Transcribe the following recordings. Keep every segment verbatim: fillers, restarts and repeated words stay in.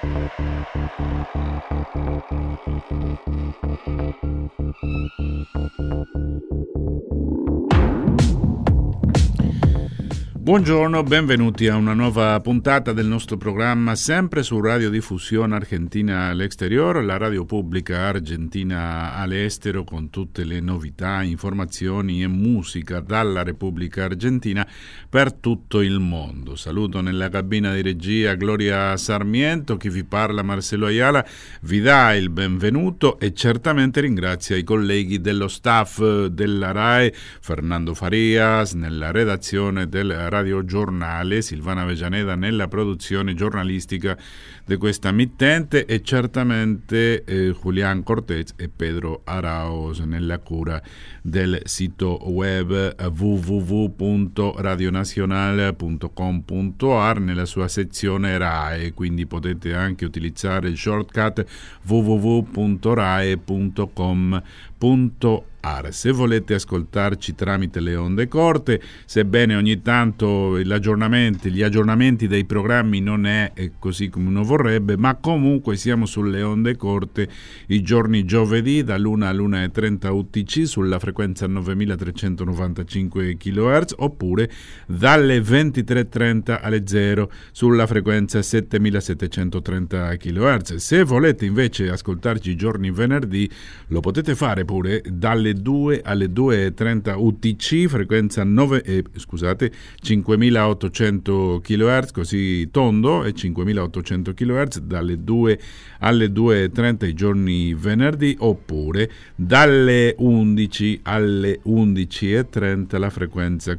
Buongiorno, benvenuti a una nuova puntata del nostro programma, sempre su Radiodiffusione Argentina all'Exterior, la radio pubblica argentina all'estero, con tutte le novità, informazioni e musica dalla Repubblica Argentina per tutto il mondo. Saluto nella cabina di regia Gloria Sarmiento, chi vi parla Marcelo Ayala, vi dà il benvenuto e certamente ringrazia i colleghi dello staff della RAI, Fernando Farias nella redazione del Radio Giornale, Silvana Vejaneda nella produzione giornalistica di questa mittente e certamente eh, Julián Cortés e Pedro Arauz nella cura del sito web w w w punto radionazionale punto com punto a r nella sua sezione RAI, quindi potete anche utilizzare il shortcut w w w punto rai punto com punto a r. Se volete ascoltarci tramite le onde corte, sebbene ogni tanto gli aggiornamenti, gli aggiornamenti dei programmi non è così come uno vorrebbe, ma comunque siamo sulle onde corte i giorni giovedì dall'una all'una e trenta U T C sulla frequenza novemilatrecentonovantacinque chilohertz oppure dalle ventitré e trenta alle zero sulla frequenza settemilasettecentotrenta chilohertz. Se volete invece ascoltarci i giorni venerdì, lo potete fare pure dalle due alle due e trenta U T C, frequenza nove, eh, scusate, cinquemilaottocento chilohertz, così tondo, e cinquemilaottocento chilohertz dalle due alle due e trenta i giorni venerdì, oppure dalle undici alle undici e trenta la frequenza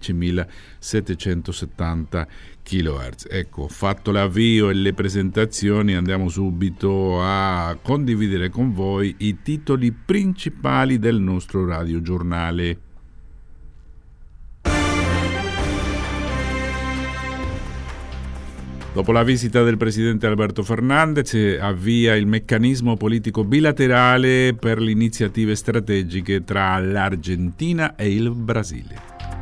quindicimilasettecentosettanta chilohertz. Ecco, fatto l'avvio e le presentazioni, andiamo subito a condividere con voi i titoli principali del nostro radiogiornale. Dopo la visita del presidente Alberto Fernández, avvia il meccanismo politico bilaterale per le iniziative strategiche tra l'Argentina e il Brasile.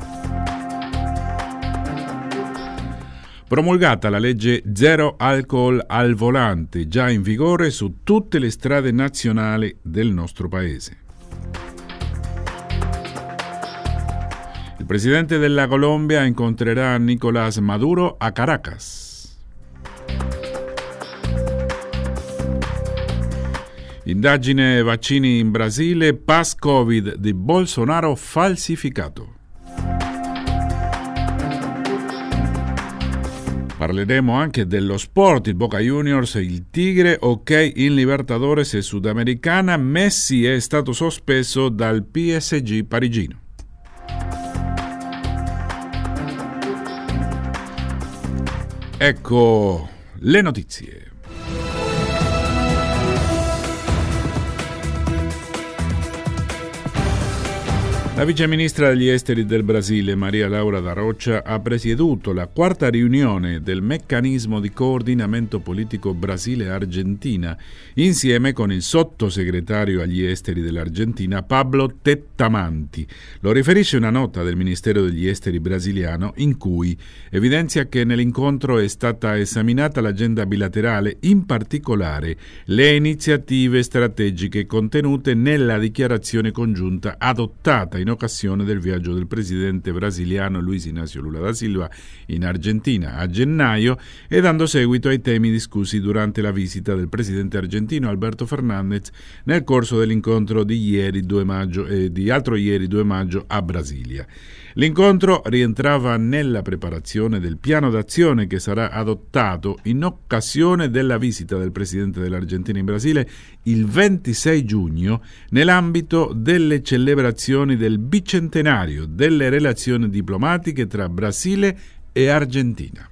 Promulgata la legge Zero Alcol al Volante, già in vigore su tutte le strade nazionali del nostro paese. Il presidente della Colombia incontrerà Nicolás Maduro a Caracas. Indagine vaccini in Brasile, pass Covid di Bolsonaro falsificato. Parleremo anche dello sport, il Boca Juniors, il Tigre, ok in Libertadores e Sudamericana, Messi è stato sospeso dal P S G parigino. Ecco le notizie. La viceministra degli esteri del Brasile, Maria Laura da Rocha, ha presieduto la quarta riunione del meccanismo di coordinamento politico Brasile-Argentina, insieme con il sottosegretario agli esteri dell'Argentina, Pablo Tettamanti. Lo riferisce una nota del Ministero degli Esteri brasiliano, in cui evidenzia che nell'incontro è stata esaminata l'agenda bilaterale, in particolare le iniziative strategiche contenute nella dichiarazione congiunta adottata in occasione del viaggio del presidente brasiliano Luiz Inácio Lula da Silva in Argentina a gennaio e dando seguito ai temi discussi durante la visita del presidente argentino Alberto Fernández nel corso dell'incontro di ieri due maggio e di altro ieri due maggio a Brasilia. L'incontro rientrava nella preparazione del piano d'azione che sarà adottato in occasione della visita del presidente dell'Argentina in Brasile il ventisei giugno nell'ambito delle celebrazioni del bicentenario delle relazioni diplomatiche tra Brasile e Argentina.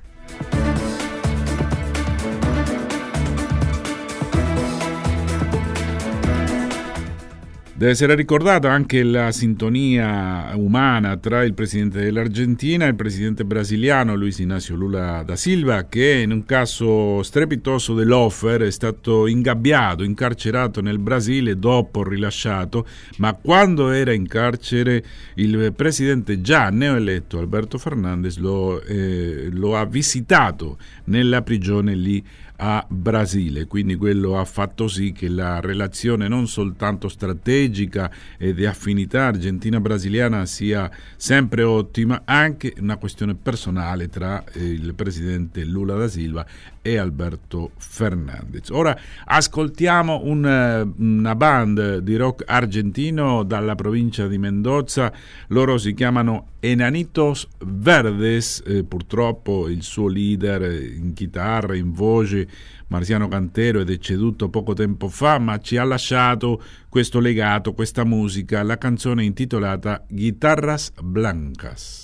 Deve essere ricordata anche la sintonia umana tra il presidente dell'Argentina e il presidente brasiliano Luiz Inácio Lula da Silva, che in un caso strepitoso dell'Offer è stato ingabbiato, incarcerato nel Brasile, dopo rilasciato, ma quando era in carcere il presidente già neoeletto Alberto Fernandez lo, eh, lo ha visitato nella prigione lì a Brasile, quindi quello ha fatto sì che la relazione non soltanto strategica e di affinità argentina-brasiliana sia sempre ottima, anche una questione personale tra il presidente Lula da Silva e Alberto Fernandez. Ora ascoltiamo un, una band di rock argentino dalla provincia di Mendoza, loro si chiamano Enanitos Verdes, eh, purtroppo il suo leader in chitarra, in voce, Marciano Cantero, è deceduto poco tempo fa, ma ci ha lasciato questo legato, questa musica, la canzone intitolata Guitarras Blancas.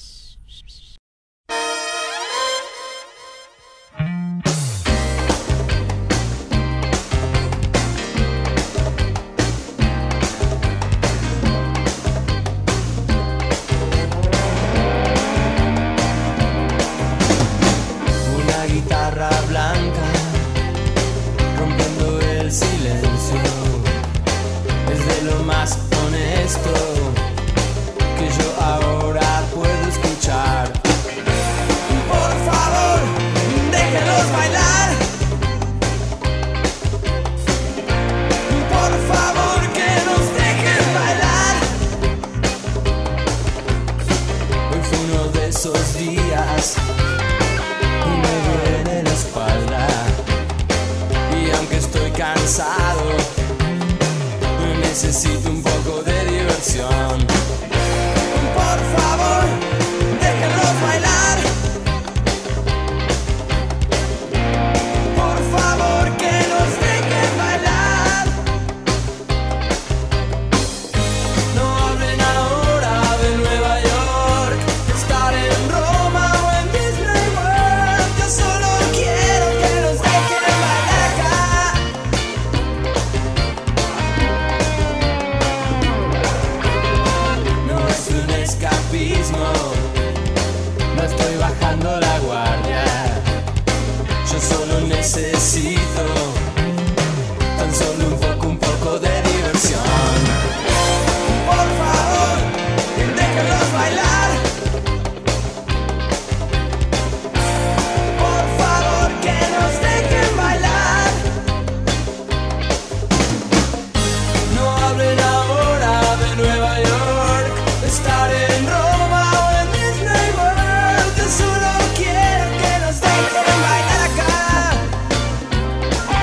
Que yo ahora puedo escuchar. Por favor, déjenlos bailar. Por favor, que nos dejen bailar. Hoy fue uno de esos días y me duele la espalda. Y aunque estoy cansado, necesito un poco de diversión. Por favor, déjenlos bailar. Por favor, que nos dejen bailar. No hablen ahora de Nueva York, estar en Roma o en Disney World. Yo solo quiero que nos dejen bailar acá. Escapismo, no estoy bajando la guardia. Yo solo necesito tan solo un poco, un poco de diversión. Por favor, déjenlos bailar. Por favor, que nos dejen bailar. No hablen ahora de Nueva York, estar en Roma o en Disney World. Yo solo quiero que nos dejen bailar acá.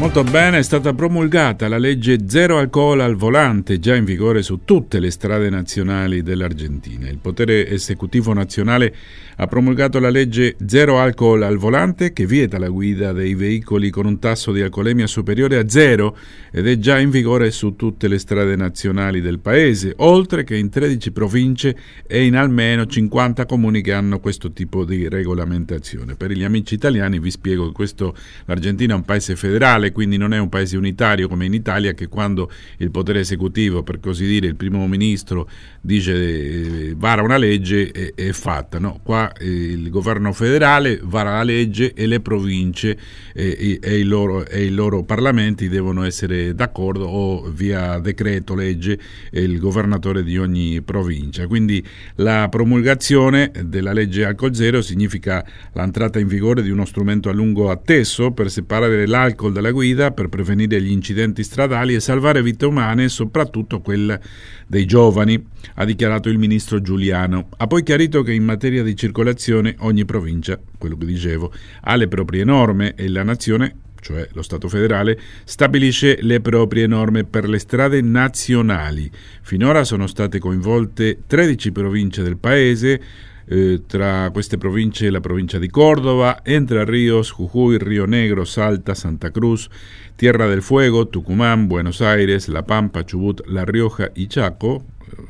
Molto bene, è stata promulgata la legge Zero Alcol al Volante, già in vigore su tutte le strade nazionali dell'Argentina. Il potere esecutivo nazionale ha promulgato la legge Zero Alcol al Volante che vieta la guida dei veicoli con un tasso di alcolemia superiore a zero ed è già in vigore su tutte le strade nazionali del paese, oltre che in tredici province e in almeno cinquanta comuni che hanno questo tipo di regolamentazione. Per gli amici italiani vi spiego che questo, l'Argentina è un paese federale, quindi non è un paese unitario come in Italia, che quando il potere esecutivo, per così dire il primo ministro, dice eh, vara una legge è, è fatta, no? Qua eh, il governo federale vara la legge e le province eh, e, i loro, e i loro parlamenti devono essere d'accordo o via decreto legge eh, il governatore di ogni provincia. Quindi la promulgazione della legge Alcol Zero significa l'entrata in vigore di uno strumento a lungo atteso per separare l'alcol dalla guida, per prevenire gli incidenti stradali e salvare vite umane, soprattutto quella dei giovani, ha dichiarato il ministro Giuliano. Ha poi chiarito che in materia di circolazione ogni provincia, quello che dicevo, ha le proprie norme e la nazione, cioè lo Stato federale, stabilisce le proprie norme per le strade nazionali. Finora sono state coinvolte tredici province del paese. Eh, tra queste province la provincia di Córdoba, Entre Ríos, Jujuy, Río Negro, Salta, Santa Cruz, Tierra del Fuego, Tucumán, Buenos Aires, La Pampa, Chubut, La Rioja y Chaco,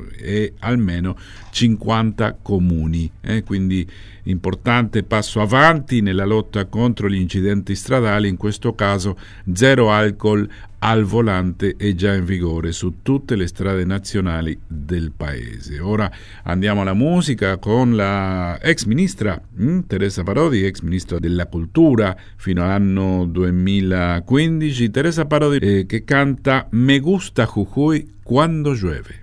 e almeno cinquanta comuni, eh? Quindi importante passo avanti nella lotta contro gli incidenti stradali. In questo caso zero alcol al volante è già in vigore su tutte le strade nazionali del paese. Ora andiamo alla musica con la ex ministra hm, Teresa Parodi, ex ministra della cultura fino all'anno duemilaquindici. Teresa Parodi eh, che canta Me gusta Jujuy quando llueve.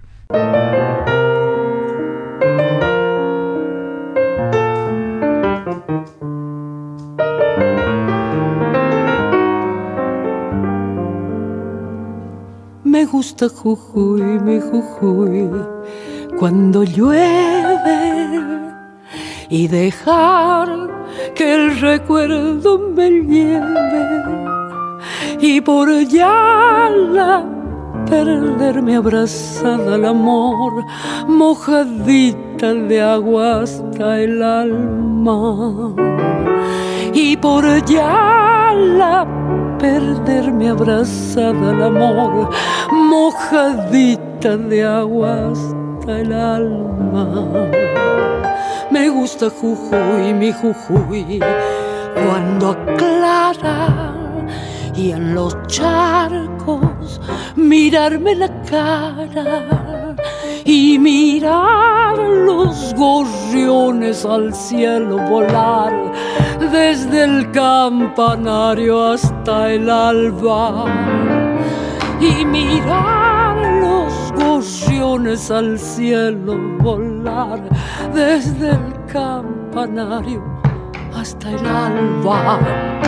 Me gusta Jujuy, mi Jujuy, cuando llueve y dejar que el recuerdo me lleve y por Yala perderme abrazada al amor, mojadita de agua hasta el alma. Y por Yala perderme abrazada al amor, mojadita de agua hasta el alma. Me gusta Jujuy, mi Jujuy, cuando aclara y en los charcos mirarme la cara y mirar los gorriones al cielo volar desde el campanario hasta el alba y mirar los gorriones al cielo volar desde el campanario hasta el alba.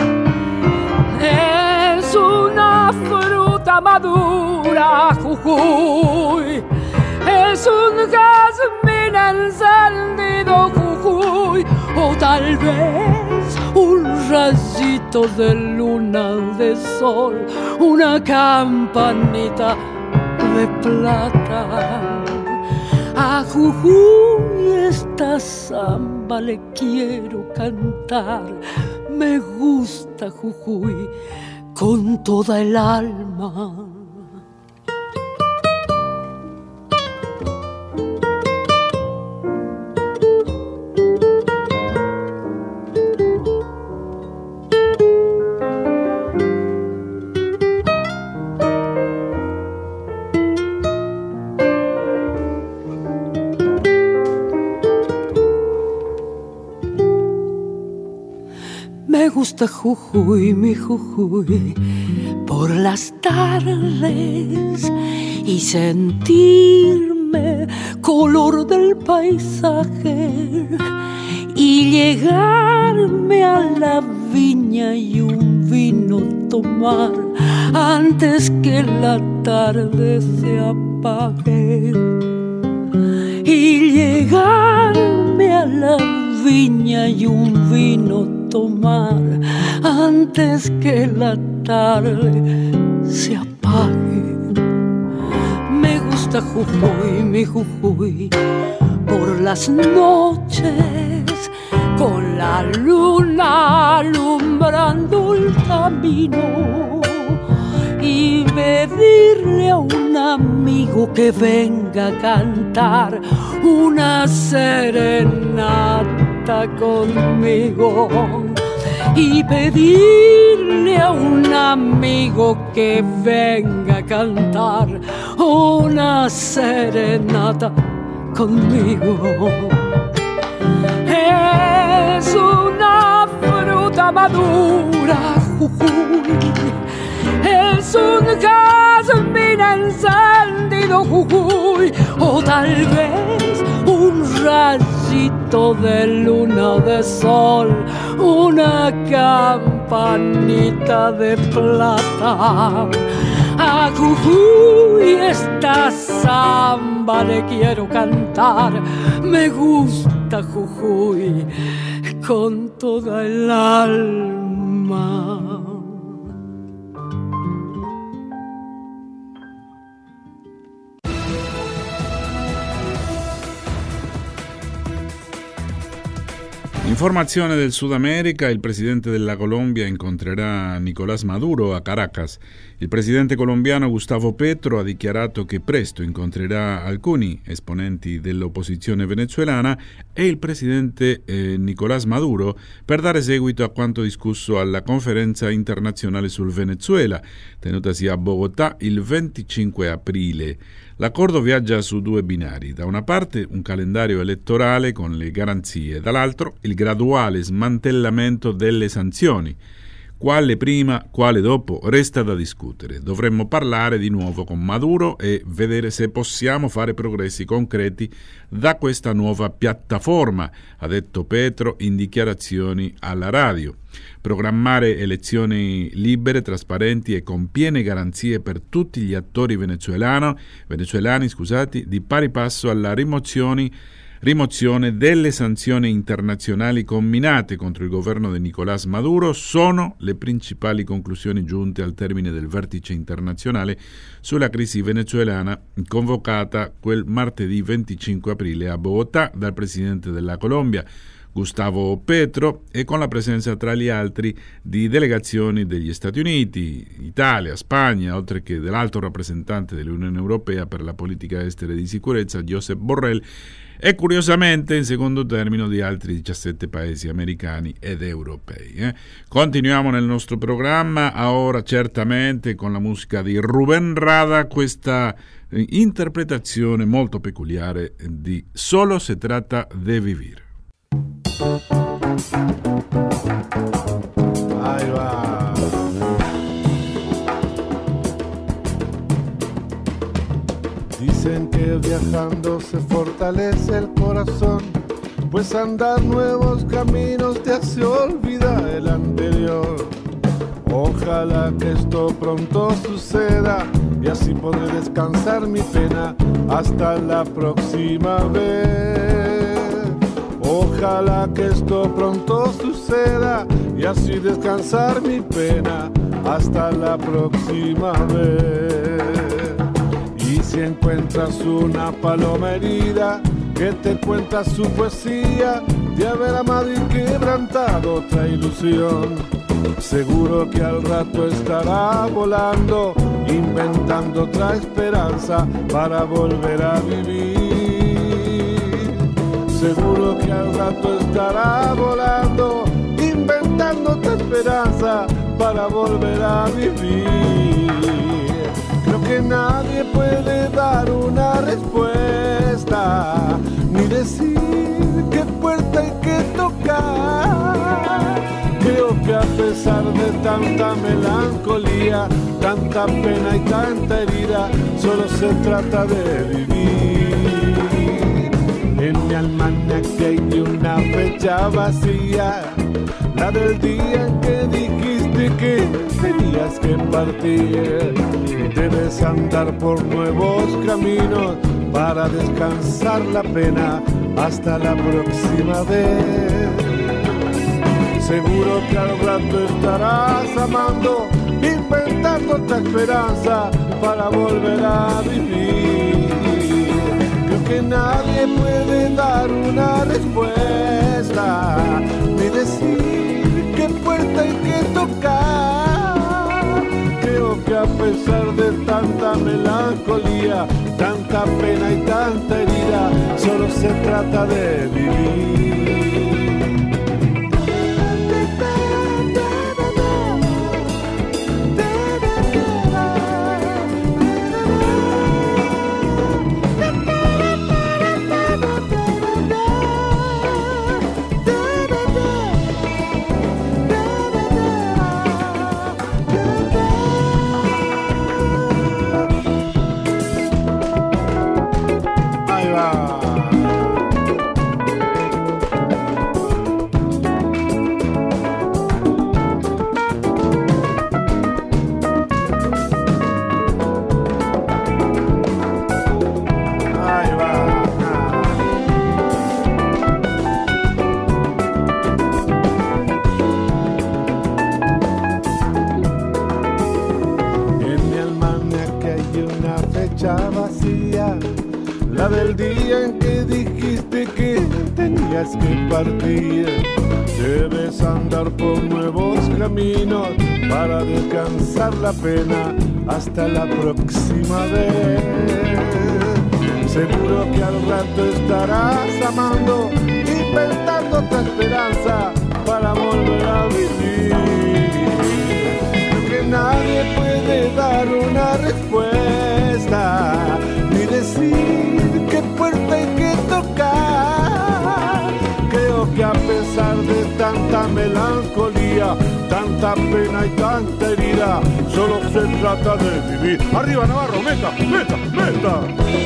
Es una fruta madura, Jujuy, es un jazmín encendido, Jujuy, o tal vez un rayito de luna de sol, una campanita de plata. A Jujuy esta samba le quiero cantar. Me gusta Jujuy con toda el alma. Me gusta Jujuy, mi Jujuy, por las tardes y sentirme color del paisaje y llegarme a la viña y un vino tomar antes que la tarde se apague y llegarme a la viña y un vino tomar antes que la cantarle se apague. Me gusta Jujuy, mi Jujuy, por las noches, con la luna alumbrando el camino, y pedirle a un amigo que venga a cantar una serenata conmigo, y pedirle a un amigo que venga a cantar una serenata conmigo. Es una fruta madura, Jujuy, es un jazmín encendido, Jujuy, o tal vez un rayito de luna o de sol, una campanita de plata. A Jujuy esta samba le quiero cantar. Me gusta Jujuy con toda el alma. Informazione del Sud America, il presidente della Colombia incontrerà Nicolás Maduro a Caracas. Il presidente colombiano Gustavo Petro ha dichiarato che presto incontrerà alcuni esponenti dell'opposizione venezuelana e il presidente eh, Nicolás Maduro per dare seguito a quanto discusso alla conferenza internazionale sul Venezuela, tenutasi a Bogotà il venticinque aprile. L'accordo viaggia su due binari, da una parte un calendario elettorale con le garanzie, dall'altro il graduale smantellamento delle sanzioni. Quale prima, quale dopo, resta da discutere. Dovremmo parlare di nuovo con Maduro e vedere se possiamo fare progressi concreti da questa nuova piattaforma, ha detto Petro in dichiarazioni alla radio. Programmare elezioni libere, trasparenti e con piene garanzie per tutti gli attori venezuelano, venezuelani scusati, di pari passo alla rimozione Rimozione delle sanzioni internazionali comminate contro il governo di Nicolás Maduro sono le principali conclusioni giunte al termine del vertice internazionale sulla crisi venezuelana convocata quel martedì venticinque aprile a Bogotà dal presidente della Colombia, Gustavo Petro, e con la presenza tra gli altri di delegazioni degli Stati Uniti, Italia, Spagna, oltre che dell'alto rappresentante dell'Unione Europea per la politica estera e di sicurezza, Josep Borrell, e curiosamente in secondo termine di altri diciassette paesi americani ed europei. Eh. Continuiamo nel nostro programma, ora certamente con la musica di Rubén Rada, questa eh, interpretazione molto peculiare di Solo se trata de vivir. Ahí va. Dicen que viajando se fortalece el corazón, pues andar nuevos caminos te hace olvidar el anterior. Ojalá que esto pronto suceda y así podré descansar mi pena hasta la próxima vez. Ojalá que esto pronto suceda y así descansar mi pena hasta la próxima vez. Y si encuentras una paloma herida que te cuenta su poesía de haber amado y quebrantado otra ilusión, seguro que al rato estará volando, inventando otra esperanza para volver a vivir. Seguro que al rato estará volando, inventando otra esperanza para volver a vivir. Creo que nadie puede dar una respuesta, ni decir qué puerta hay que tocar. Creo que a pesar de tanta melancolía, tanta pena y tanta herida, solo se trata de vivir. En mi almanaque hay una fecha vacía, la del día en que dijiste que tenías que partir. Debes andar por nuevos caminos para descansar la pena hasta la próxima vez. Seguro que al rato estarás amando, inventando otra esperanza para volver a vivir. Creo que nadie puede dar una respuesta, ni decir qué puerta hay que tocar. Creo que a pesar de tanta melancolía, tanta pena y tanta herida, solo se trata de vivir. La del día en que dijiste que tenías que partir. Debes andar por nuevos caminos para descansar la pena hasta la próxima vez. Seguro que al rato estarás amando, inventando otra esperanza para volver a vivir. Que nadie puede dar una respuesta, ni decir qué puerta hay que tocar. Creo que a pesar de tanta melancolía, tanta pena y tanta herida, solo se trata de vivir. Arriba Navarro, meta, meta, meta.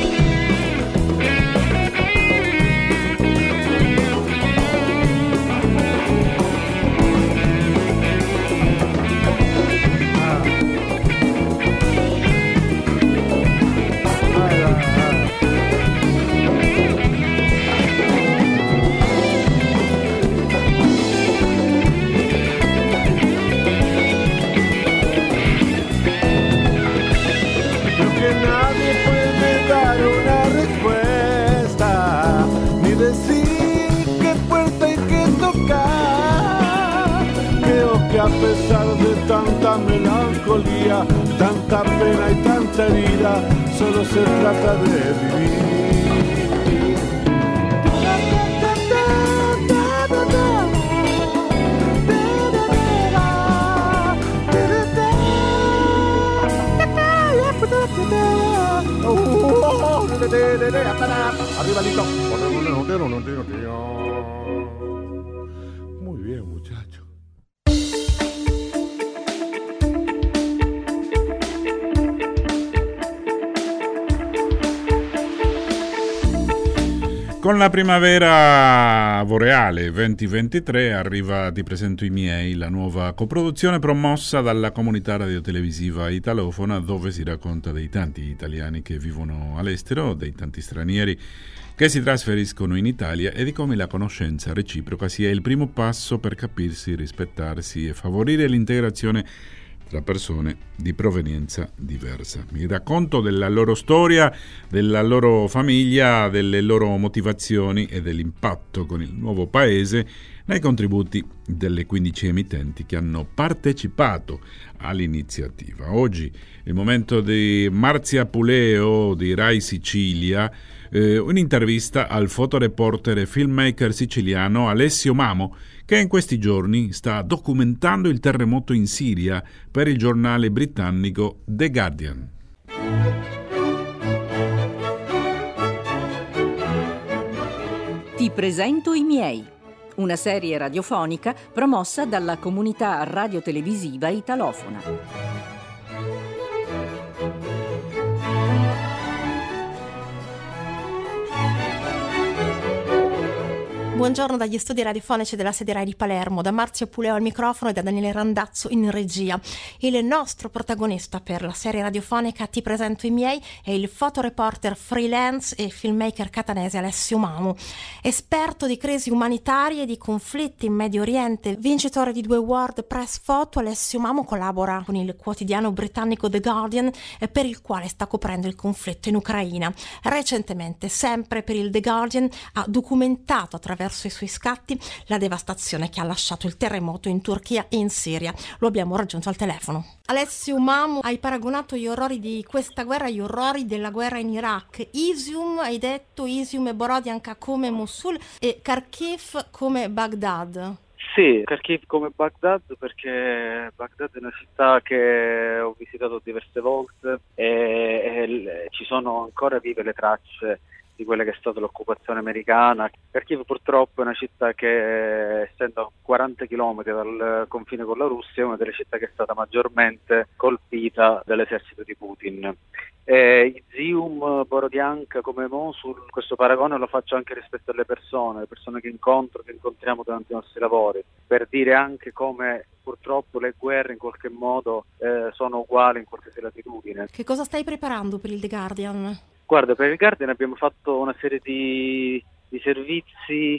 A pesar de tanta melancolía, tanta pena y tanta herida, solo se trata de vivir. Arriba, Lito. Muy bien, muchachos. Con la primavera boreale duemilaventitré arriva Ti presento i miei, la nuova coproduzione promossa dalla comunità radiotelevisiva italofona, dove si racconta dei tanti italiani che vivono all'estero, dei tanti stranieri che si trasferiscono in Italia e di come la conoscenza reciproca sia il primo passo per capirsi, rispettarsi e favorire l'integrazione tra persone di provenienza diversa. Mi racconto della loro storia, della loro famiglia, delle loro motivazioni e dell'impatto con il nuovo paese nei contributi delle quindici emittenti che hanno partecipato all'iniziativa. Oggi il momento di Marzia Puleo di Rai Sicilia, eh, un'intervista al fotoreporter e filmmaker siciliano Alessio Mamo, che in questi giorni sta documentando il terremoto in Siria per il giornale britannico The Guardian. Ti presento i miei, una serie radiofonica promossa dalla comunità radiotelevisiva italofona. buongiorno dagli studi radiofonici della sede Rai di Palermo, da Marzio Puleo al microfono e da Daniele Randazzo in regia. Il nostro protagonista per la serie radiofonica Ti presento i miei è il fotoreporter freelance e filmmaker catanese Alessio Mamu. Esperto di crisi umanitarie e di conflitti in Medio Oriente, vincitore di due World Press Photo, Alessio Mamu collabora con il quotidiano britannico The Guardian, per il quale sta coprendo il conflitto in Ucraina. Recentemente, sempre per il The Guardian, ha documentato attraverso i suoi scatti la devastazione che ha lasciato il terremoto in Turchia e in Siria. Lo abbiamo raggiunto al telefono. Alessio Mamu, hai paragonato gli orrori di questa guerra agli orrori della guerra in Iraq. Izium, hai detto, Izium e Borodianka come Mosul e Kharkiv come Baghdad. Sì, Kharkiv come Baghdad, perché Baghdad è una città che ho visitato diverse volte e, e ci sono ancora vive le tracce di quella che è stata l'occupazione americana. Kharkiv purtroppo è una città che, essendo a quaranta chilometri dal confine con la Russia, è una delle città che è stata maggiormente colpita dall'esercito di Putin. Eh, Izium, Borodianka come Mosul, questo paragone lo faccio anche rispetto alle persone, le persone che incontro, che incontriamo durante i nostri lavori, per dire anche come purtroppo le guerre in qualche modo eh, sono uguali in qualsiasi latitudine. Che cosa stai preparando per il The Guardian? Guarda, per il Guardian abbiamo fatto una serie di, di servizi.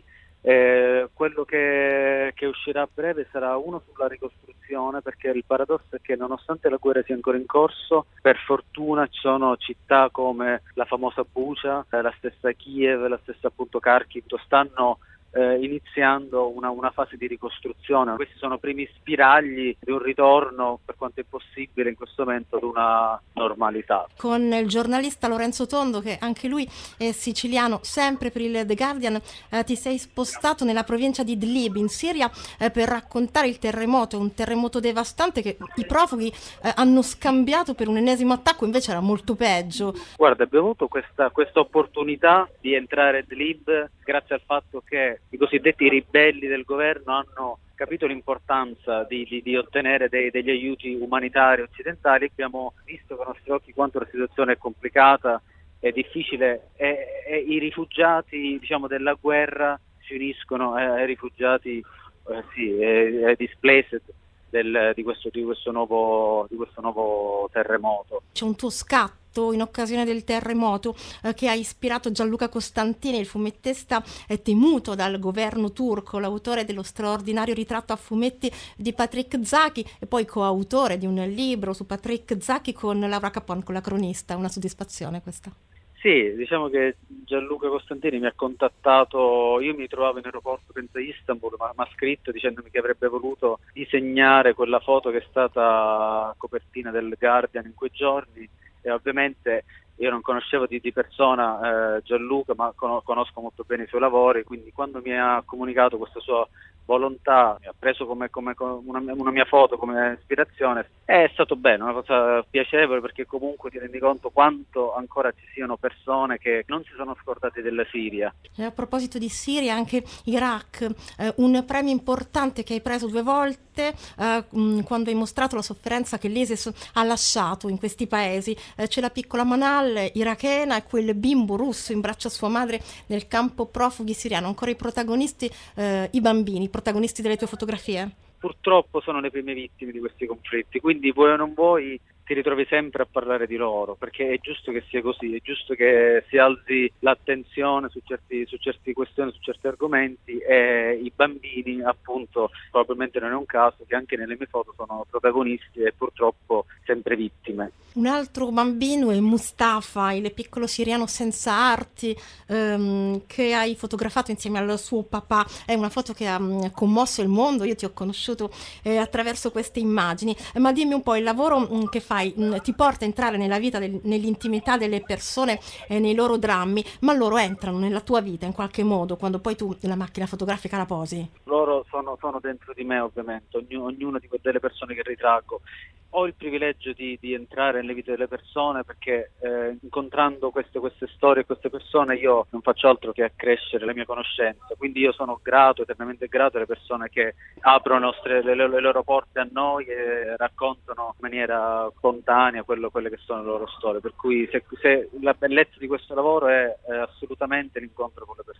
Eh, quello che, che uscirà a breve sarà uno sulla ricostruzione, perché il paradosso è che nonostante la guerra sia ancora in corso, per fortuna ci sono città come la famosa Bucha, eh, la stessa Kiev, la stessa appunto Kharkiv, stanno eh, iniziando una, una fase di ricostruzione. Questi sono primi spiragli di un ritorno, per quanto è possibile in questo momento, ad una normalità. Con il giornalista Lorenzo Tondo, che anche lui è siciliano, sempre per il The Guardian, eh, ti sei spostato nella provincia di Idlib in Siria eh, per raccontare il terremoto, un terremoto devastante che i profughi eh, hanno scambiato per un ennesimo attacco, invece era molto peggio. Guarda, abbiamo avuto questa, questa opportunità di entrare a Idlib grazie al fatto che i cosiddetti ribelli del governo hanno capito l'importanza di, di, di ottenere dei, degli aiuti umanitari occidentali. Abbiamo visto con i nostri occhi quanto la situazione è complicata, è difficile e, e i rifugiati, diciamo, della guerra si uniscono ai, ai rifugiati eh, sì, ai, ai displaced del, di, questo, di, questo nuovo, di questo nuovo terremoto. C'è un tuo scatto in occasione del terremoto eh, che ha ispirato Gianluca Costantini, il fumettista è temuto dal governo turco, l'autore dello straordinario ritratto a fumetti di Patrick Zaki e poi coautore di un libro su Patrick Zaki con Laura Capon, con la cronista. Una soddisfazione questa. Sì, diciamo che Gianluca Costantini mi ha contattato, io mi trovavo in aeroporto, penso a Istanbul, ma mi ha scritto dicendomi che avrebbe voluto disegnare quella foto che è stata copertina del Guardian in quei giorni, e ovviamente io non conoscevo di, di persona eh, Gianluca, ma con, conosco molto bene i suoi lavori, quindi quando mi ha comunicato questa sua volontà, mi ha preso come, come una, una mia foto come ispirazione, è stato bene, una cosa piacevole, perché comunque ti rendi conto quanto ancora ci siano persone che non si sono scordate della Siria. E a proposito di Siria, anche Iraq, eh, un premio importante che hai preso due volte eh, mh, quando hai mostrato la sofferenza che l'ISIS ha lasciato in questi paesi. Eh, c'è la piccola Manal irachena e quel bimbo russo in braccio a sua madre nel campo profughi siriano, ancora i protagonisti, eh, i bambini, protagonisti delle tue fotografie? Purtroppo sono le prime vittime di questi conflitti, quindi vuoi o non vuoi ti ritrovi sempre a parlare di loro, perché è giusto che sia così, è giusto che si alzi l'attenzione su certi, su certi questioni, su certi argomenti, e i bambini, appunto, probabilmente non è un caso che anche nelle mie foto sono protagonisti e purtroppo sempre vittime. Un altro bambino è Mustafa, il piccolo siriano senza arti ehm, che hai fotografato insieme al suo papà. È una foto che ha mh, commosso il mondo, io ti ho conosciuto eh, attraverso queste immagini. Eh, ma dimmi un po', il lavoro mh, che fai mh, ti porta a entrare nella vita, del, nell'intimità delle persone e nei loro drammi, ma loro entrano nella tua vita in qualche modo quando poi tu la macchina fotografica la posi? Loro sono, sono dentro di me, ovviamente, ognuno, ognuno di delle persone che ritraggo. Ho il privilegio di, di entrare nelle vite delle persone, perché eh, incontrando queste, queste storie e queste persone io non faccio altro che accrescere la mia conoscenza, quindi io sono grato, eternamente grato alle persone che aprono le, nostre, le, le loro porte a noi e raccontano in maniera spontanea quello, quelle che sono le loro storie, per cui se, se la bellezza di questo lavoro è, è assolutamente l'incontro con le persone.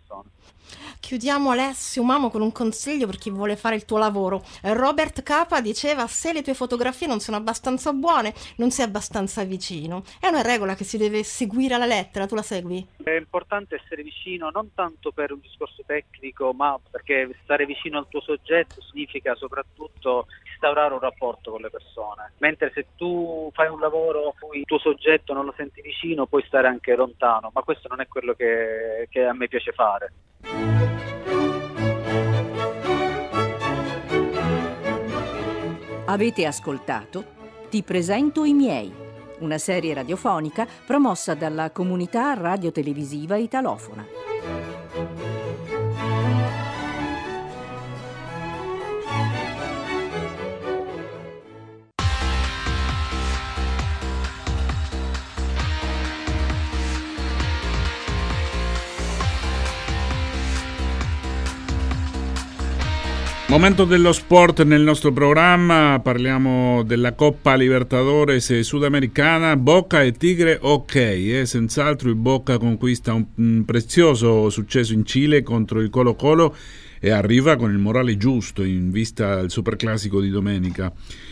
Chiudiamo, Alessio Mamo, con un consiglio per chi vuole fare il tuo lavoro. Eh, Robert Capa diceva: se le tue fotografie non sono abbastanza buone, non sei abbastanza vicino. È una regola che si deve seguire alla lettera, tu la segui? È importante essere vicino, non tanto per un discorso tecnico, ma perché stare vicino al tuo soggetto significa soprattutto instaurare un rapporto con le persone. Mentre se tu fai un lavoro cui il tuo soggetto non lo senti vicino, puoi stare anche lontano, ma questo non è quello che, che a me piace fare. Avete ascoltato Ti presento i miei, una serie radiofonica promossa dalla comunità radiotelevisiva italofona. Momento dello sport nel nostro programma, parliamo della Coppa Libertadores sudamericana. Boca e Tigre ok, eh? Senz'altro il Boca conquista un, un prezioso successo in Cile contro il Colo Colo e arriva con il morale giusto in vista al Superclassico di domenica.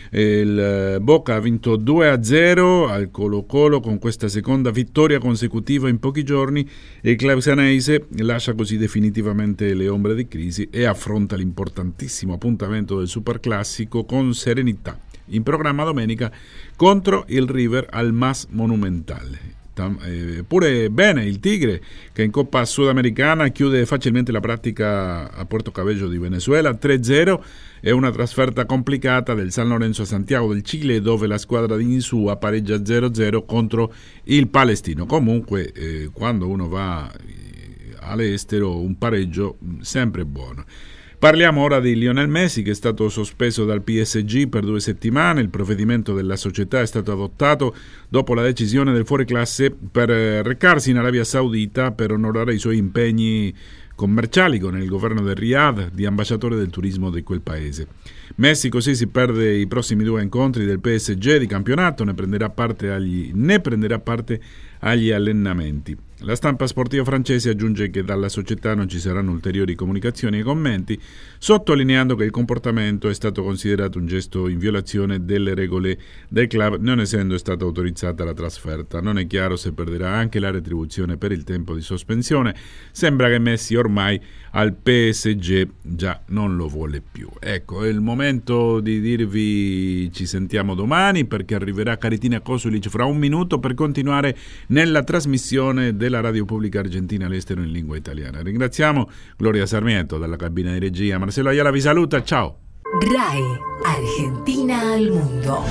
Il Boca ha vinto due a zero al Colo Colo con questa seconda vittoria consecutiva in pochi giorni e il club sanese lascia così definitivamente le ombre di crisi e affronta l'importantissimo appuntamento del Superclassico con serenità. In programma domenica contro il River al Mas Monumental. Eppure bene il Tigre, che in Coppa Sudamericana chiude facilmente la pratica a Puerto Cabello di Venezuela tre a zero. È una trasferta complicata del San Lorenzo a Santiago del Cile, dove la squadra di Insúa pareggia zero a zero contro il Palestino. Comunque eh, quando uno va all'estero un pareggio sempre buono. Parliamo ora di Lionel Messi, che è stato sospeso dal P S G per due settimane. Il provvedimento della società è stato adottato dopo la decisione del fuoriclasse per recarsi in Arabia Saudita per onorare i suoi impegni commerciali con il governo del Riyadh di ambasciatore del turismo di quel paese. Messi così si perde i prossimi due incontri del P S G di campionato, ne prenderà parte agli, ne prenderà parte agli allenamenti. La stampa sportiva francese aggiunge che dalla società non ci saranno ulteriori comunicazioni e commenti, sottolineando che il comportamento è stato considerato un gesto in violazione delle regole del club, non essendo stata autorizzata la trasferta. Non è chiaro se perderà anche la retribuzione per il tempo di sospensione. Sembra che Messi ormai al P S G già non lo vuole più. Ecco, è il momento di dirvi ci sentiamo domani, perché arriverà Caritina Kosulic fra un minuto per continuare nella trasmissione della Radio Pubblica Argentina all'estero in lingua italiana. Ringraziamo Gloria Sarmiento dalla cabina di regia. Marcelo Ayala vi saluta, ciao. RAI Argentina al mondo.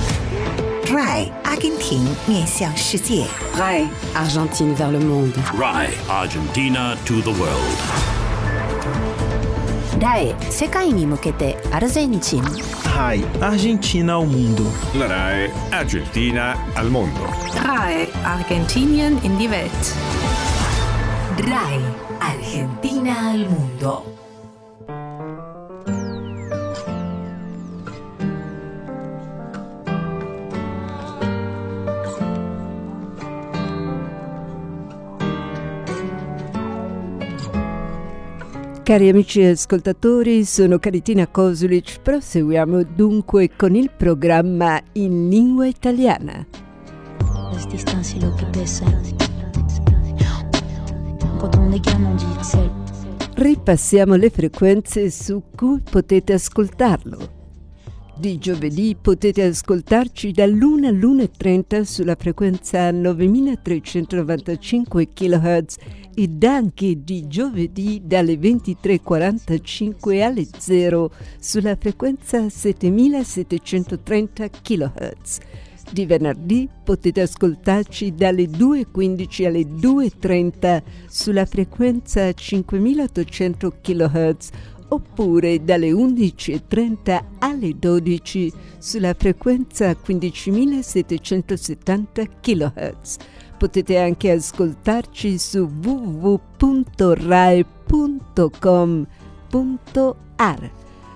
RAI Argentina 面向世界. RAI Argentine vers le monde. RAI Argentina to the world. RAI 世界に向けてアルゼンチン. RAI Argentina al mondo. La RAI Argentina al mondo. RAI Argentinien in die Welt. RAI Argentina al mondo. Cari amici ascoltatori, sono Caritina Kosulic. Proseguiamo dunque con il programma in lingua italiana. Ripassiamo le frequenze su cui potete ascoltarlo. Di giovedì potete ascoltarci dall'una all'una e trenta sulla frequenza novemilatrecentonovantacinque chilohertz ed anche di giovedì dalle ventitré e quarantacinque alle zero sulla frequenza settemilasettecentotrenta chilohertz. Di venerdì potete ascoltarci dalle due e quindici alle due e trenta sulla frequenza cinquemilaottocento chilohertz oppure dalle undici e trenta alle dodici sulla frequenza quindicimilasettecentosettanta chilohertz. Potete anche ascoltarci su w w w punto rai punto com punto a r.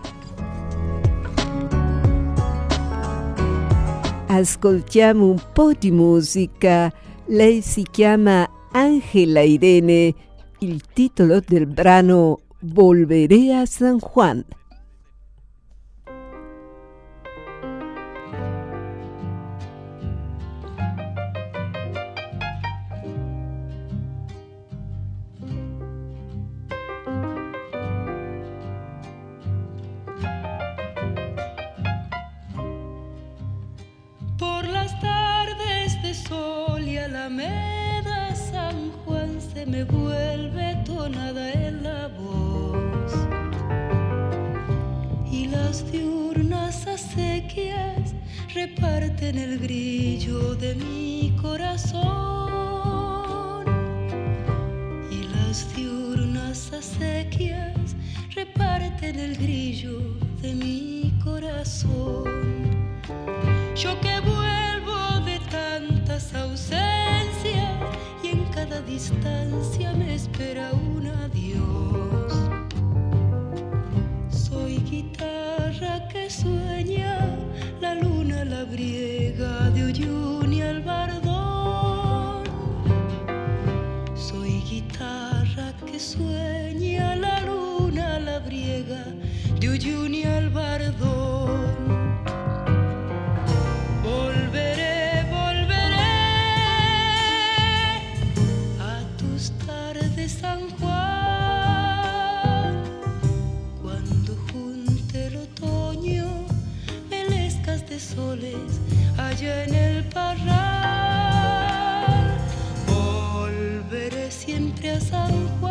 Ascoltiamo un po' di musica. Lei si chiama Angela Irene il titolo del brano Volveré a San Juan. Por las tardes de sol y alameda, San Juan se me vuelve tonada en la voz, y las diurnas acequias reparten el grillo de mi corazón, y las diurnas acequias reparten el grillo de mi corazón. Yo que vuelvo de tantas ausencias y en cada distancia me espera un adiós. Soy guitarra que sueña la luna labriega de Uyuni al Bardón. Soy guitarra que sueña la luna labriega de Uyuni al Bardón. Volveré, volveré a tus tardes, San Juan, cuando junte el otoño, melescas de soles allá en el parral. Volveré siempre a San Juan.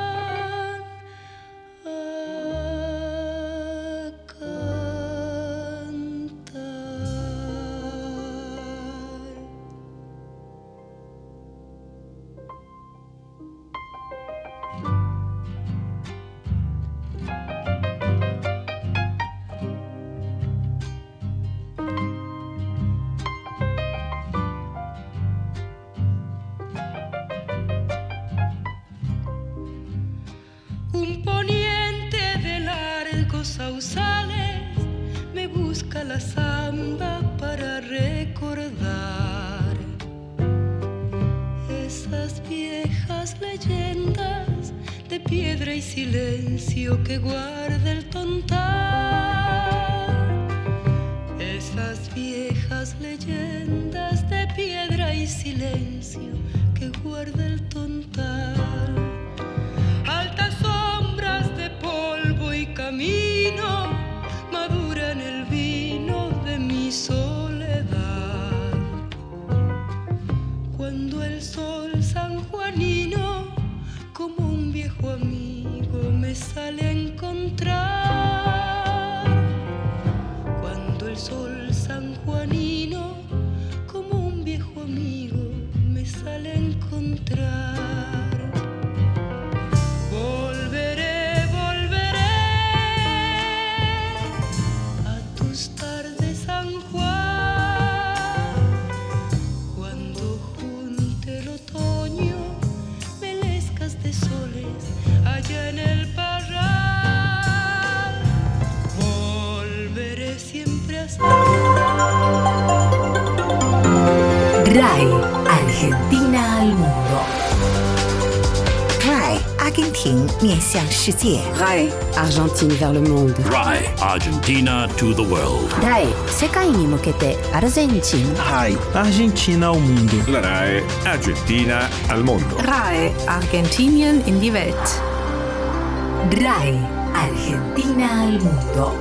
Un poniente de largos sausales me busca la samba para recordar esas viejas leyendas de piedra y silencio que guarda el tontal. Esas viejas leyendas de piedra y silencio que guarda el tontal. Altas sombras de polvo y camino maduran el vino de mi soledad. Cuando el sol sanjuanino, como un viejo amigo, me sale a encontrar. Cuando el sol sanjuanino, como un viejo amigo, me sale a encontrar. Volveré, volveré a tus tardes, San Juan, cuando junte el otoño, melescas de soles allá en el parral. Volveré siempre a San RAI Argentina al mundo. RAI 阿根廷面向世界 RAI Argentine vers le monde. RAI Argentina to the world. RAI 世界に向けてアルゼンチン RAI Argentina al mundo. La RAI Argentina al mondo. RAI Argentinian in die Welt. RAI Argentina al mundo.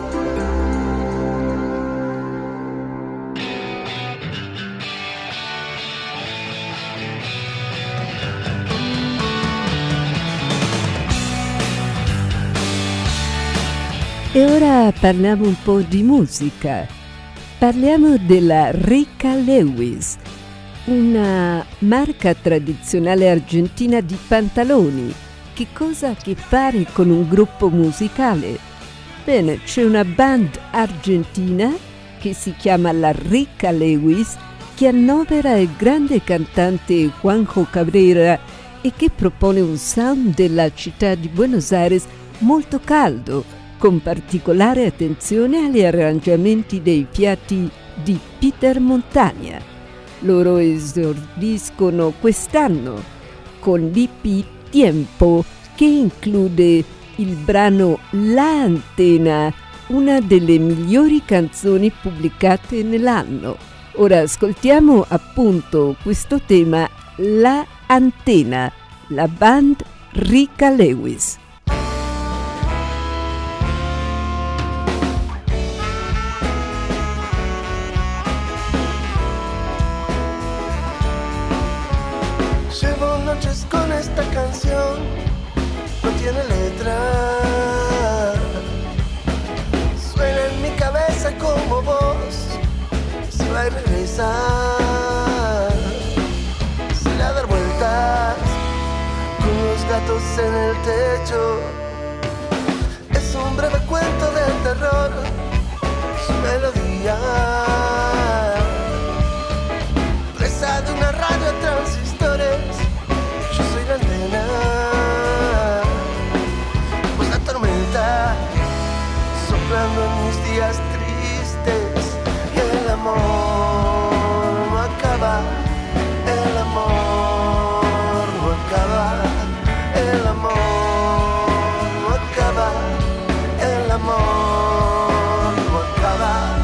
E ora parliamo un po' di musica. Parliamo della Rica Lewis, una marca tradizionale argentina di pantaloni. Che cosa ha a che fare con un gruppo musicale? Bene, c'è una band argentina che si chiama la Rica Lewis, che annovera il grande cantante Juanjo Cabrera e che propone un sound della città di Buenos Aires molto caldo, con particolare attenzione agli arrangiamenti dei fiati di Peter Montagna. Loro esordiscono quest'anno con l'E P Tiempo, che include il brano La Antena, una delle migliori canzoni pubblicate nell'anno. Ora ascoltiamo appunto questo tema, La Antena, la band Ricca Lewis. Llevo noches con esta canción, no tiene letra. Suena en mi cabeza como voz, se va y regresa, se la da vueltas con los gatos en el techo. Es un breve cuento de terror, su melodía, presa de una radio a transistores. Yo soy la antena, pues la tormenta soplando en mis días tristes. Y el amor no acaba, el amor no acaba, el amor no acaba, el amor no acaba.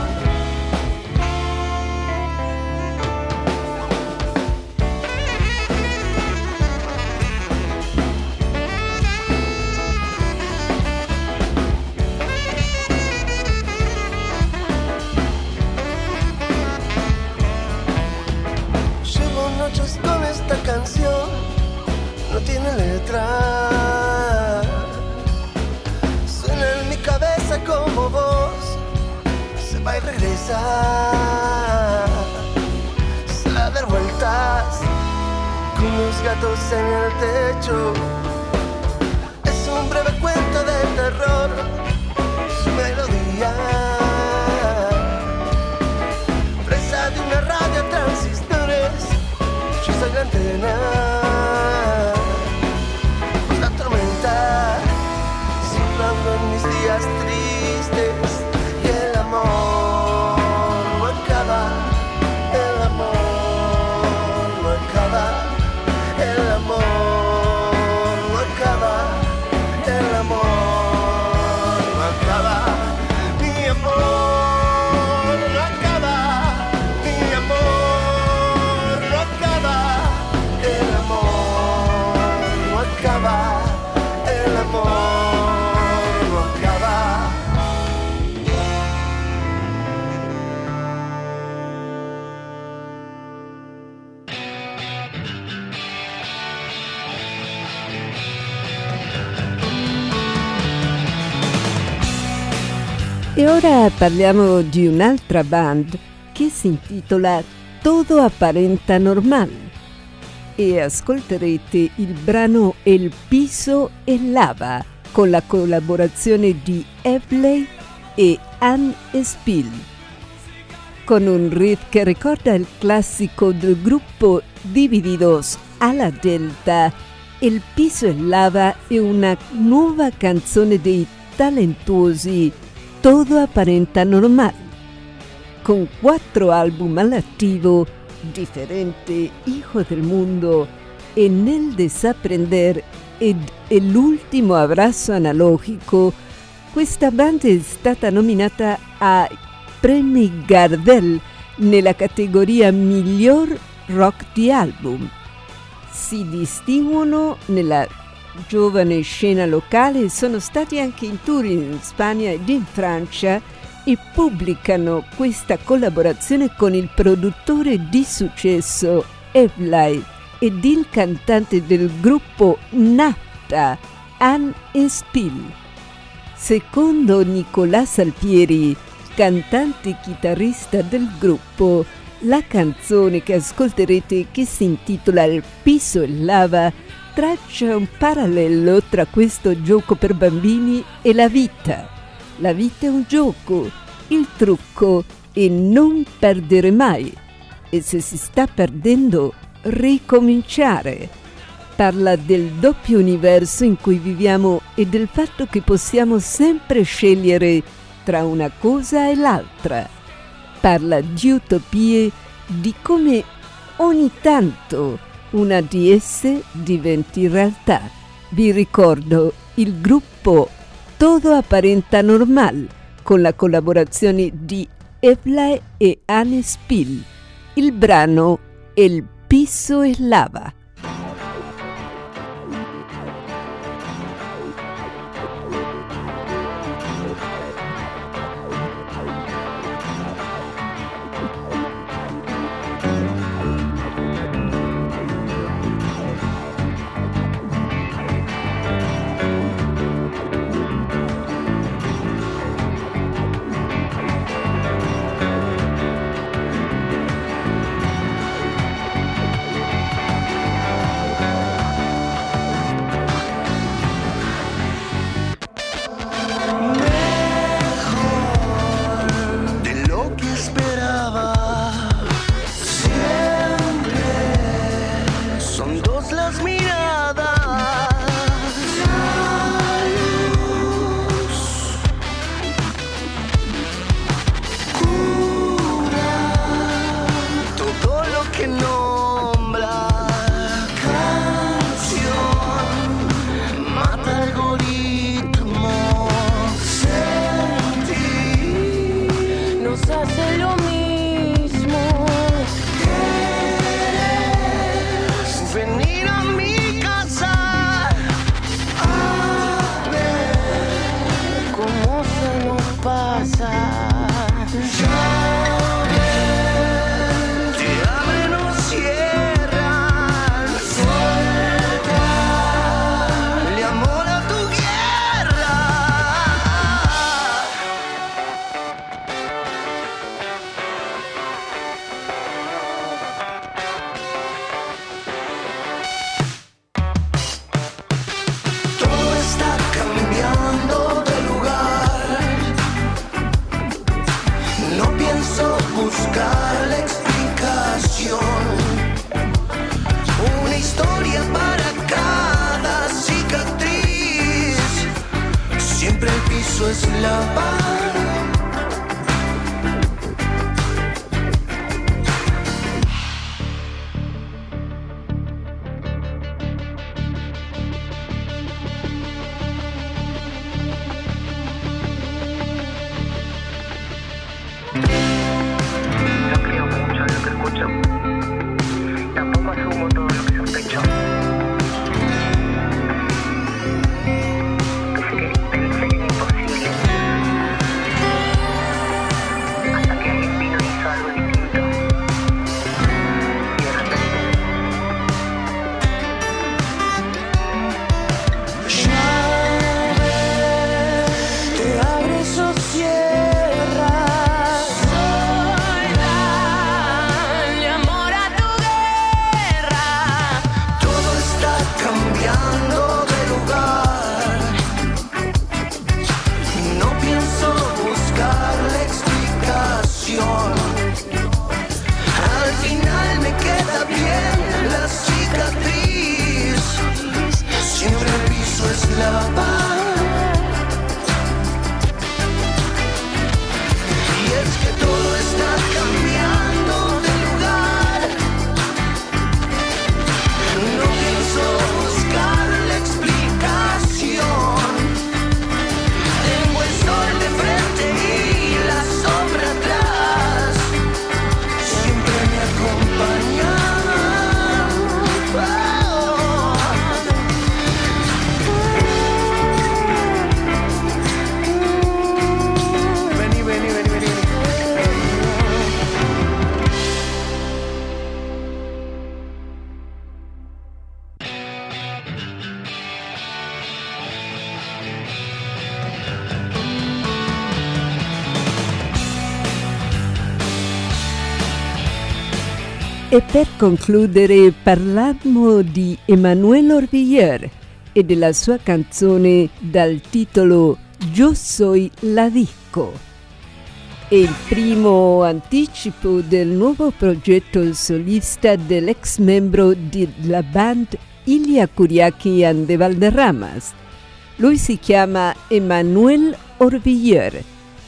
Noches con esta canción, no tiene letra. Suena en mi cabeza como voz, se va y regresa, se la da vueltas con los gatos en el techo. Es un breve cuento de terror, su melodía, presa de una radio transistores. Yo soy la antena, pues la tormenta soplando en mis días tristes. Y el amor no acaba, el amor no acaba, el amor no acaba, el amor no acaba. Mi amor no acaba, mi amor no acaba. El amor no acaba, el amor no acaba. E ora parliamo di un'altra band che si intitola Todo Aparenta Normal e ascolterete il brano El Piso e Lava con la collaborazione di Evley e Anne Spill, con un riff che ricorda il classico del gruppo Divididos a la Delta. El Piso e Lava è una nuova canzone dei talentuosi Todo Aparenta Normal, con quattro album all'attivo, Diferente, Hijo del Mundo, En el Desaprender ed l'ultimo Abrazo Analogico. Questa band è stata nominata ai Premi Gardel nella categoria Miglior Rock di Album. Si distinguono nella giovane scena locale, sono stati anche in tour in Spagna ed in Francia e pubblicano questa collaborazione con il produttore di successo Evley ed il cantante del gruppo Nafta, Anne Spill. Secondo Nicolà Salpieri, cantante e chitarrista del gruppo, la canzone che ascolterete, che si intitola Il Piso e Lava, traccia un parallelo tra questo gioco per bambini e la vita. La vita è un gioco, il trucco è non perdere mai e se si sta perdendo ricominciare. Parla del doppio universo in cui viviamo e del fatto che possiamo sempre scegliere tra una cosa e l'altra. Parla di utopie, di come ogni tanto una di esse diventi realtà. vi ricordo il gruppo Todo Apparenta Normal con la collaborazione di Evla e Anne Spill. Il brano El piso es lava. E per concludere parlammo di Emmanuel Orvillier e della sua canzone dal titolo Yo soy la disco. È il primo anticipo del nuovo progetto solista dell'ex membro della band Ilia Kuriaki and the Valderramas. Lui si chiama Emmanuel Orvillier.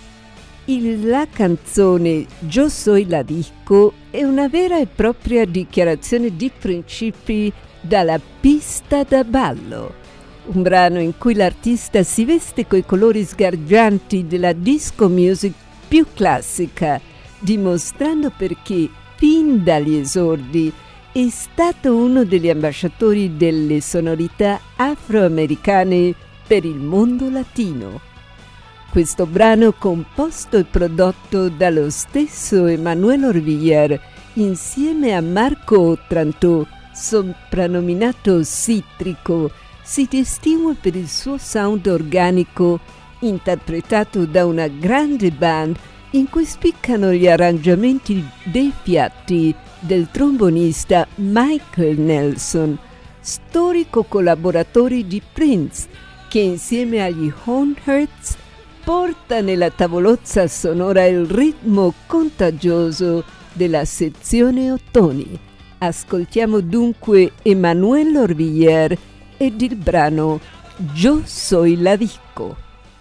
Il, la canzone Yo soy la disco è una vera e propria dichiarazione di principi dalla pista da ballo. un brano in cui l'artista si veste coi colori sgargianti della disco music più classica, dimostrando perché, fin dagli esordi, è stato uno degli ambasciatori delle sonorità afroamericane per il mondo latino. Questo brano, composto e prodotto dallo stesso Emmanuel Orvillier, insieme a Marco Otranto, soprannominato Citrico, si distingue per il suo sound organico, interpretato da una grande band in cui spiccano gli arrangiamenti dei piatti del trombonista Michael Nelson, storico collaboratore di Prince, che insieme agli Hornets porta nella tavolozza sonora il ritmo contagioso della sezione ottoni. Ascoltiamo dunque Emmanuel Orvillier ed il brano Yo soy la disco.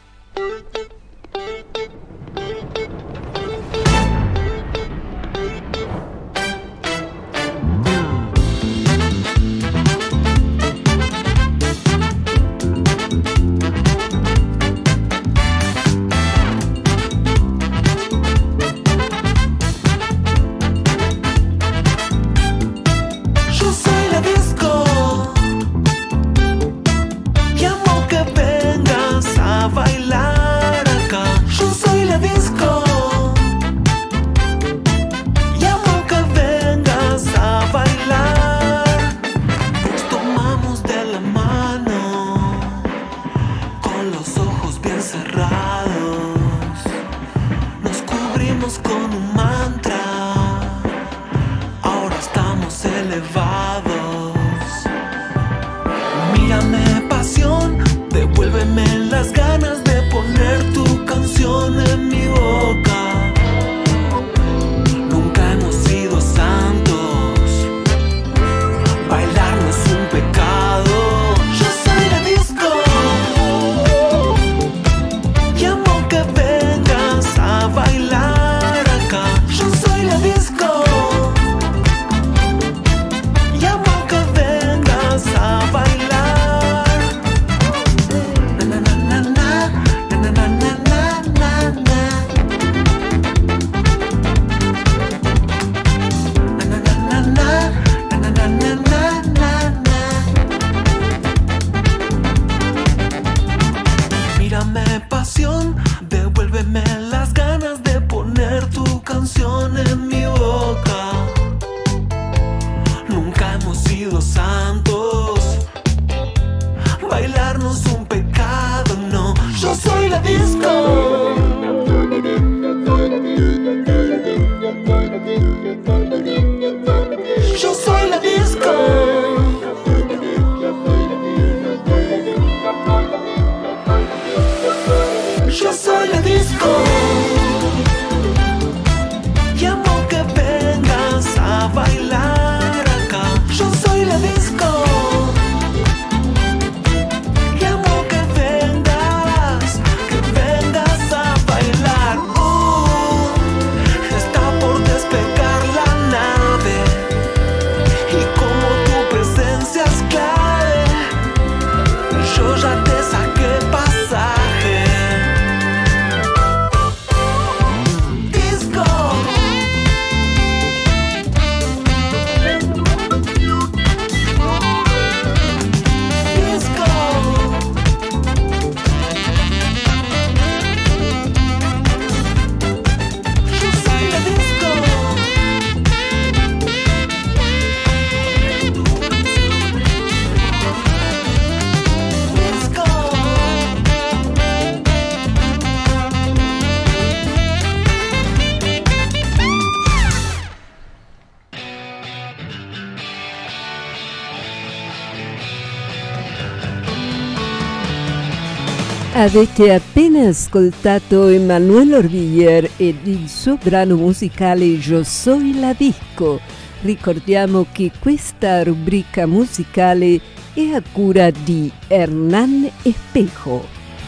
Avete appena ascoltato Emmanuel Orvillier ed il suo brano musicale Yo soy la disco. Ricordiamo che questa rubrica musicale è a cura di Hernán Espejo.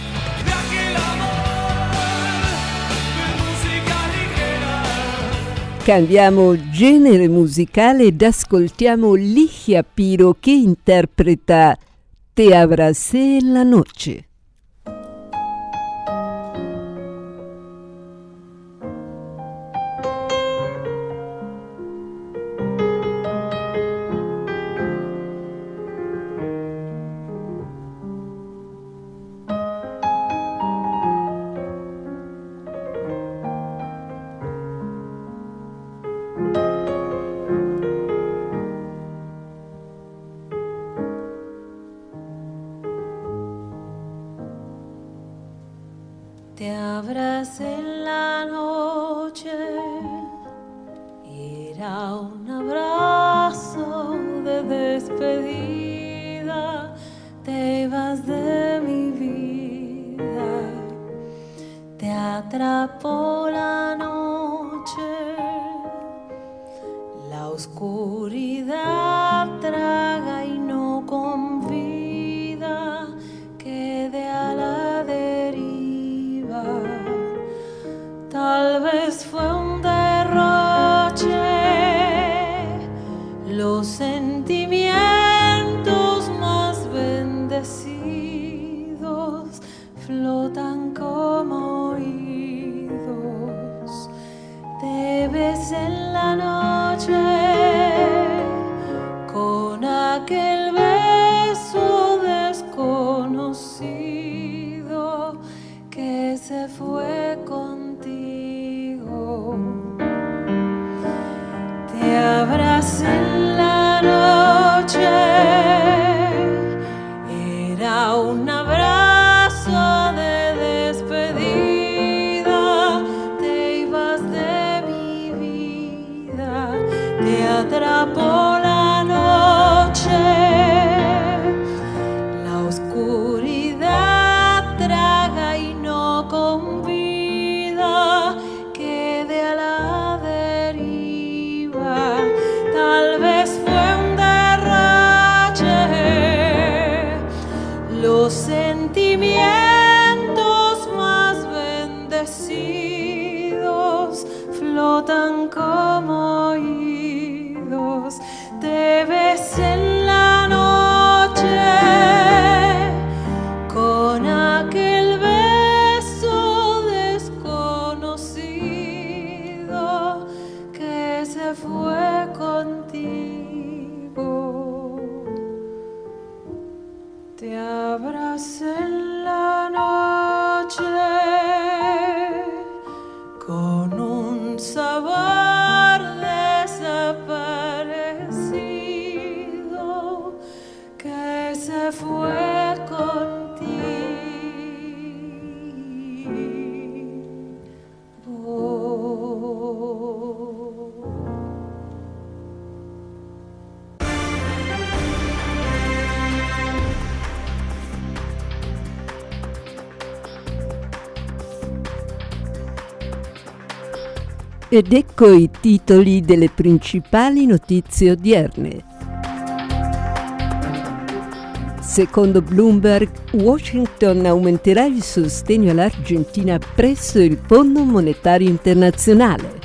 Cambiamo genere musicale ed ascoltiamo Ligia Piro che interpreta Te abracé en la noche. Te abracé en la noche, era un abrazo de despedida, te ibas de mi vida, te atrapó la noche, la oscuridad traga y no convida, quedé a la deriva. Tal vez fue un derroche, los sentimientos más bendecidos flotan como oídos. Te besé en la noche con aquel beso desconocido que se fue contigo. Te abracé en la noche, era un abrazo de despedida, te ibas de mi vida, te atrapó la noche, la oscuridad traga y no convida, quedé a la deriva. Tal vez fue un derroche, los sentimientos más bendecidos flotan como oídos. Te besé en la noche con aquel beso desconocido que se fue contigo. Te abracé en la noche con un sabor desaparecido que se fue contigo. Ed ecco i titoli delle principali notizie odierne. Secondo Bloomberg, Washington aumenterà il sostegno all'Argentina presso il Fondo Monetario Internazionale.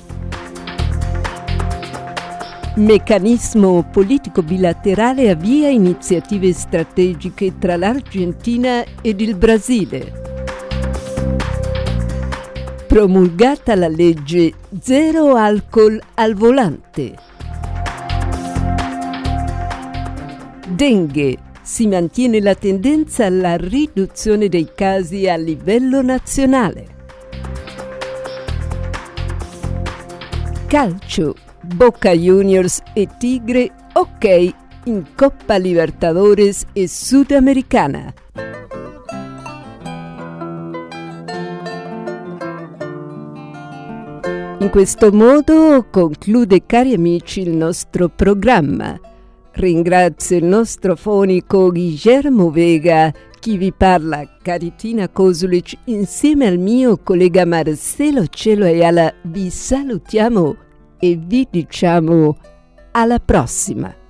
Meccanismo politico bilaterale avvia iniziative strategiche tra l'Argentina ed il Brasile. Promulgata la legge Zero alcol al volante. Dengue. Si mantiene la tendenza alla riduzione dei casi a livello nazionale. Calcio. Boca Juniors e Tigre ok in Coppa Libertadores e Sudamericana. In questo modo conclude, cari amici, il nostro programma. Ringrazio il nostro fonico Guillermo Vega, chi vi parla Caritina Kosulic, insieme al mio collega Marcelo Cielo Ayala vi salutiamo e vi diciamo alla prossima.